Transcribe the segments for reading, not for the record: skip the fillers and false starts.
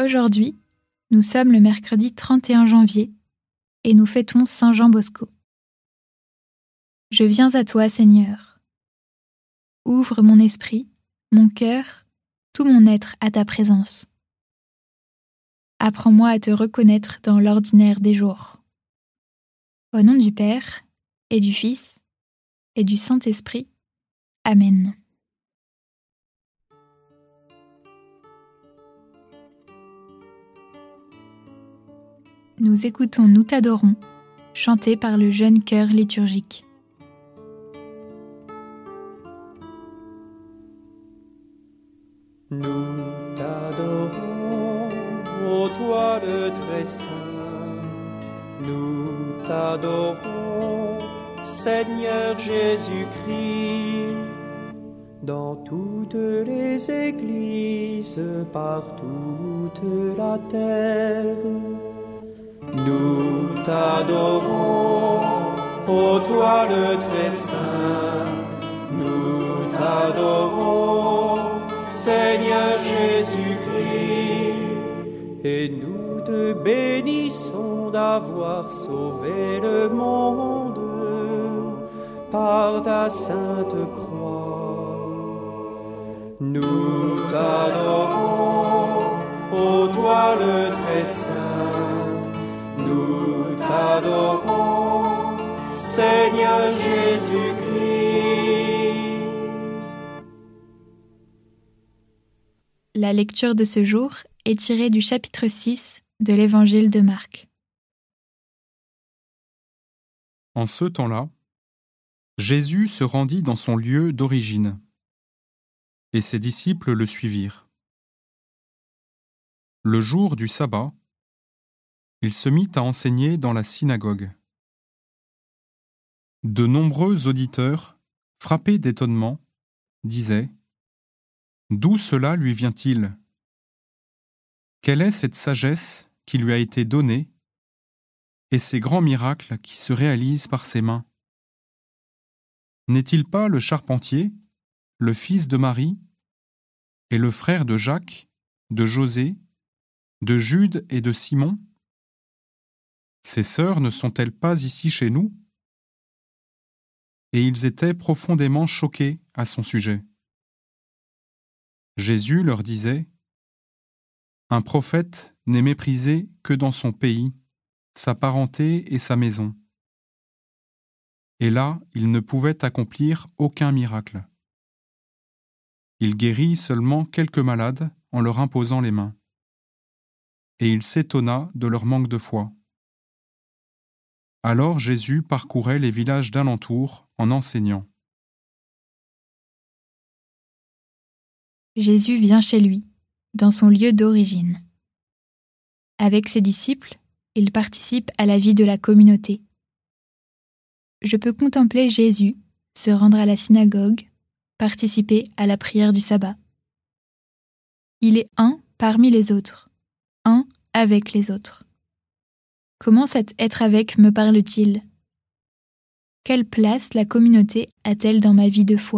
Aujourd'hui, nous sommes le mercredi 31 janvier et nous fêtons Saint Jean Bosco. Je viens à toi, Seigneur. Ouvre mon esprit, mon cœur, tout mon être à ta présence. Apprends-moi à te reconnaître dans l'ordinaire des jours. Au nom du Père, et du Fils, et du Saint-Esprit. Amen. Nous écoutons Nous t'adorons, chanté par le jeune chœur liturgique. Nous t'adorons, ô toi le très saint. Nous t'adorons, Seigneur Jésus-Christ. Dans toutes les églises, par toute la terre. Nous t'adorons, ô toi le très saint. Nous t'adorons, Seigneur Jésus-Christ, et nous te bénissons d'avoir sauvé le monde par ta sainte croix. Nous t'adorons, ô toi le très saint. Nous t'adorons, Seigneur Jésus-Christ. La lecture de ce jour est tirée du chapitre 6 de l'Évangile de Marc. En ce temps-là, Jésus se rendit dans son lieu d'origine, et ses disciples le suivirent. Le jour du sabbat, il se mit à enseigner dans la synagogue. De nombreux auditeurs, frappés d'étonnement, disaient : d'où cela lui vient-il ? Quelle est cette sagesse qui lui a été donnée et ces grands miracles qui se réalisent par ses mains ? N'est-il pas le charpentier, le fils de Marie, et le frère de Jacques, de José, de Jude et de Simon ? Ses sœurs ne sont-elles pas ici chez nous ? Et ils étaient profondément choqués à son sujet. Jésus leur disait : un prophète n'est méprisé que dans son pays, sa parenté et sa maison. Et là, il ne pouvait accomplir aucun miracle. Il guérit seulement quelques malades en leur imposant les mains. Et il s'étonna de leur manque de foi. Alors Jésus parcourait les villages d'alentour en enseignant. Jésus vient chez lui, dans son lieu d'origine. Avec ses disciples, il participe à la vie de la communauté. Je peux contempler Jésus se rendre à la synagogue, participer à la prière du sabbat. Il est un parmi les autres, un avec les autres. Comment cet être avec me parle-t-il ? Quelle place la communauté a-t-elle dans ma vie de foi ?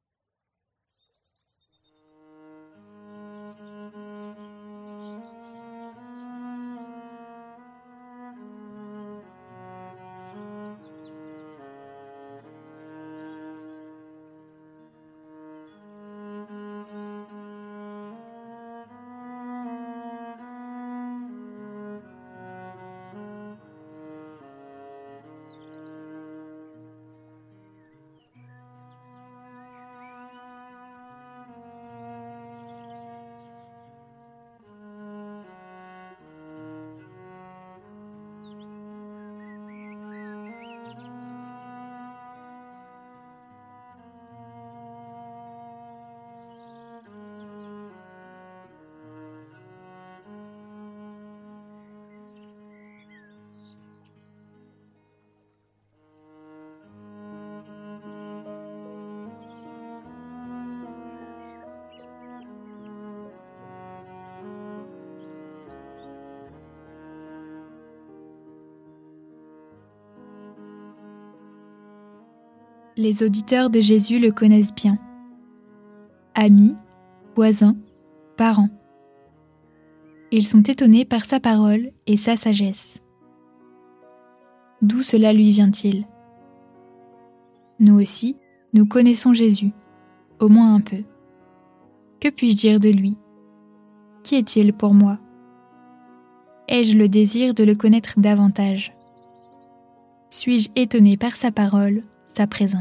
Les auditeurs de Jésus le connaissent bien. Amis, voisins, parents. Ils sont étonnés par sa parole et sa sagesse. D'où cela lui vient-il ? Nous aussi, nous connaissons Jésus, au moins un peu. Que puis-je dire de lui ? Qui est-il pour moi ? Ai-je le désir de le connaître davantage ? Suis-je étonné par sa parole, sa présence ?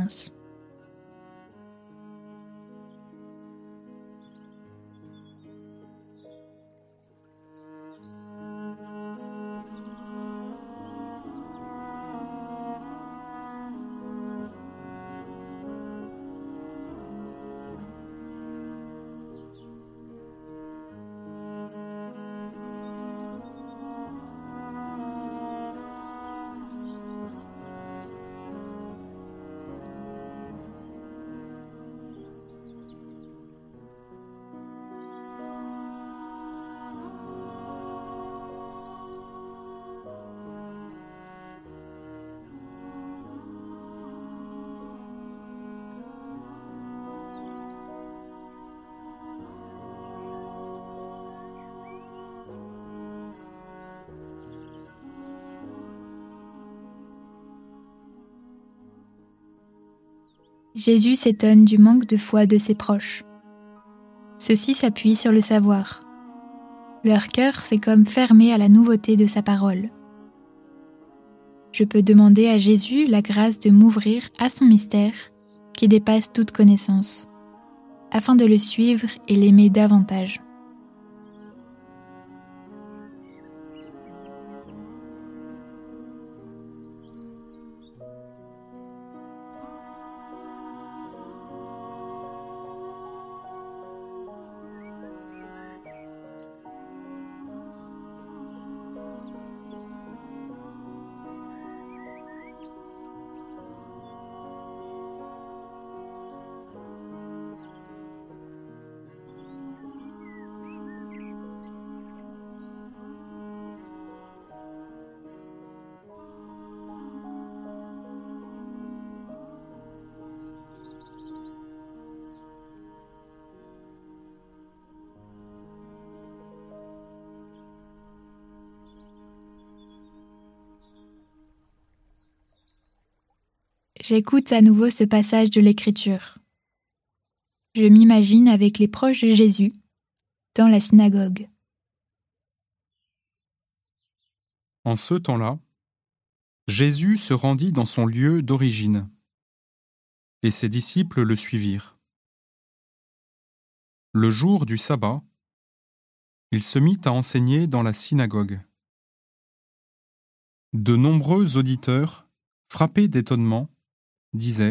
Jésus s'étonne du manque de foi de ses proches. Ceux-ci s'appuient sur le savoir. Leur cœur s'est comme fermé à la nouveauté de sa parole. Je peux demander à Jésus la grâce de m'ouvrir à son mystère qui dépasse toute connaissance, afin de le suivre et l'aimer davantage. J'écoute à nouveau ce passage de l'Écriture. Je m'imagine avec les proches de Jésus, dans la synagogue. En ce temps-là, Jésus se rendit dans son lieu d'origine, et ses disciples le suivirent. Le jour du sabbat, il se mit à enseigner dans la synagogue. De nombreux auditeurs, frappés d'étonnement, disaient :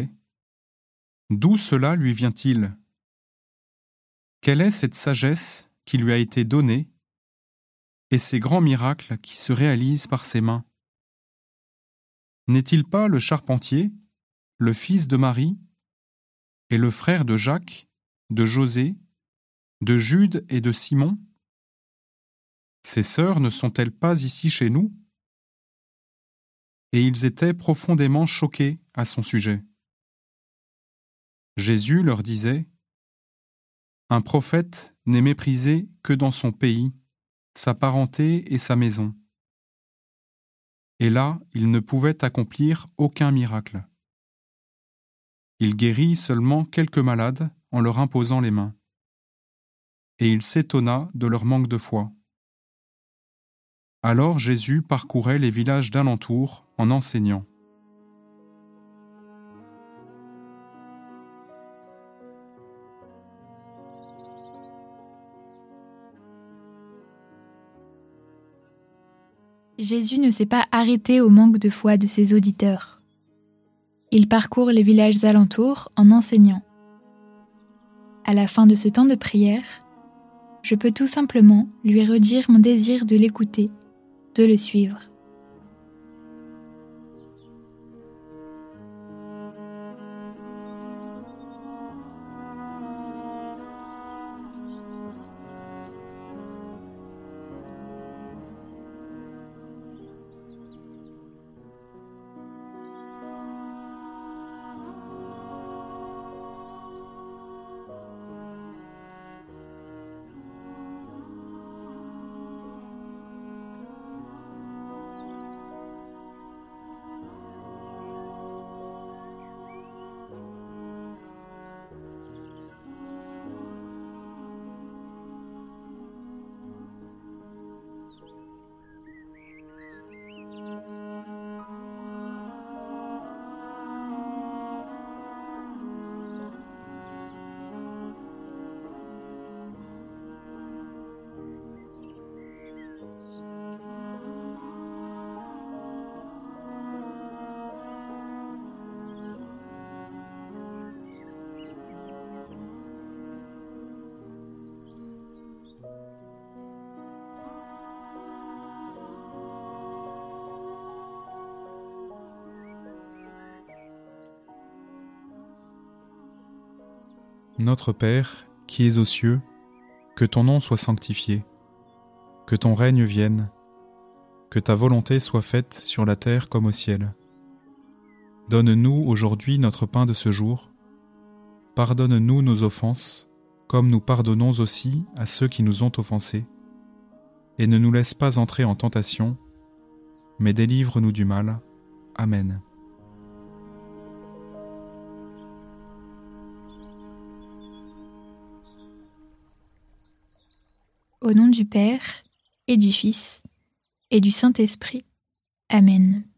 « D'où cela lui vient-il ? Quelle est cette sagesse qui lui a été donnée et ces grands miracles qui se réalisent par ses mains ? N'est-il pas le charpentier, le fils de Marie, et le frère de Jacques, de José, de Jude et de Simon ? Ses sœurs ne sont-elles pas ici chez nous ? » Et ils étaient profondément choqués à son sujet. Jésus leur disait : « Un prophète n'est méprisé que dans son pays, sa parenté et sa maison. » Et là, il ne pouvait accomplir aucun miracle. Il guérit seulement quelques malades en leur imposant les mains. Et il s'étonna de leur manque de foi. Alors Jésus parcourait les villages d'alentour en enseignant. Jésus ne s'est pas arrêté au manque de foi de ses auditeurs. Il parcourt les villages alentours en enseignant. À la fin de ce temps de prière, je peux tout simplement lui redire mon désir de l'écouter, de le suivre. Notre Père, qui es aux cieux, que ton nom soit sanctifié, que ton règne vienne, que ta volonté soit faite sur la terre comme au ciel. Donne-nous aujourd'hui notre pain de ce jour. Pardonne-nous nos offenses, comme nous pardonnons aussi à ceux qui nous ont offensés. Et ne nous laisse pas entrer en tentation, mais délivre-nous du mal. Amen. Au nom du Père, et du Fils, et du Saint-Esprit. Amen.